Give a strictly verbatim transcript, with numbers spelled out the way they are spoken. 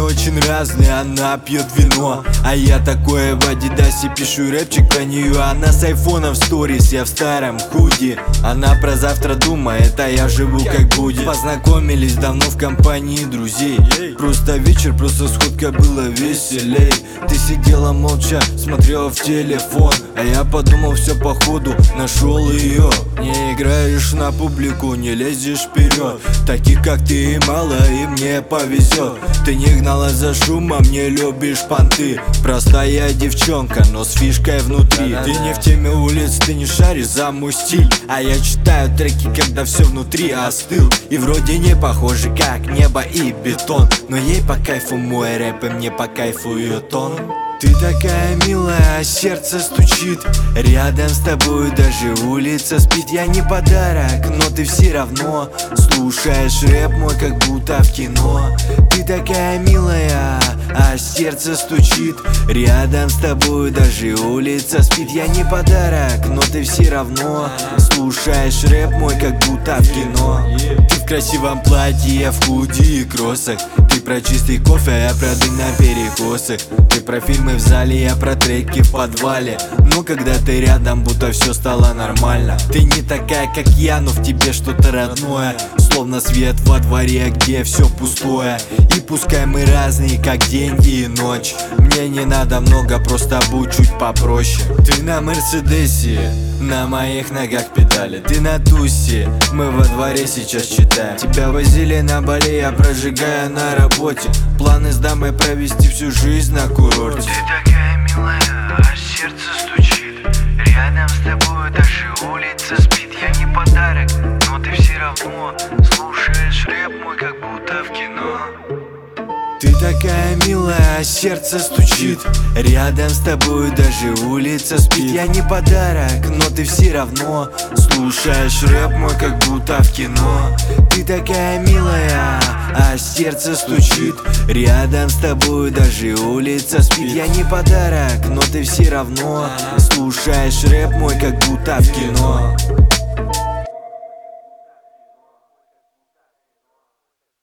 очень разные, она пьет вино, а я такое в адидасе пишу рэпчик про нее. Она с айфона в сторис, я в старом худи. Она про завтра думает, а я живу как будет. Познакомились давно в компании друзей. Просто вечер, просто сходка, было веселей. Ты сидела молча, смотрела в телефон, а я подумал, все походу нашел ее. Не играешь на публику, не лезешь вперед. Таких как ты мало, и мне повезет. Ты не гнала за шумом, не любишь понты. Простая девчонка, но с фишкой внутри. Ты не в теме улиц, ты не шаришь за мой стиль, а я читаю треки, когда все внутри остыл. И вроде не похожи, как небо и бетон, но ей по кайфу мой рэп, и мне по кайфу ее тон. Ты такая милая, а сердце стучит. Рядом с тобой даже улица спит. Я не подарок, но ты все равно слушаешь рэп мой, как будто в кино. Ты такая милая, а сердце стучит. Рядом с тобой даже улица спит. Я не подарок, но ты все равно слушаешь рэп мой, как будто в кино. Ты в красивом платье, я в худи и кроссах. Ты про чистый кофе, а я про дым на перекосах. Ты про фильмы в зале, я про треки в подвале. Но когда ты рядом, будто все стало нормально. Ты не такая, как я, но в тебе что-то родное. Словно свет во дворе, где все пустое. И пускай мы разные, как день и ночь. Мне не надо много, просто будь чуть попроще. Ты на Мерседесе, на моих ногах педали. Ты на тусе, мы во дворе сейчас читаем. Тебя возили на Бали, я прожигаю на работе. Планы с дамой провести всю жизнь на курорте. Ты такая милая, а сердце стучит. Рядом с тобой даже улица спит. Я не подарок, но ты все равно слушаешь рэп мой, как будто в кино. Ты такая милая, а сердце стучит. Рядом с тобой даже улица спит. Я не подарок, но ты все равно слушаешь рэп мой, как будто в кино. Ты такая милая, а сердце стучит. Рядом с тобой даже улица спит. Я не подарок, но ты все равно слушаешь рэп мой, как будто в кино.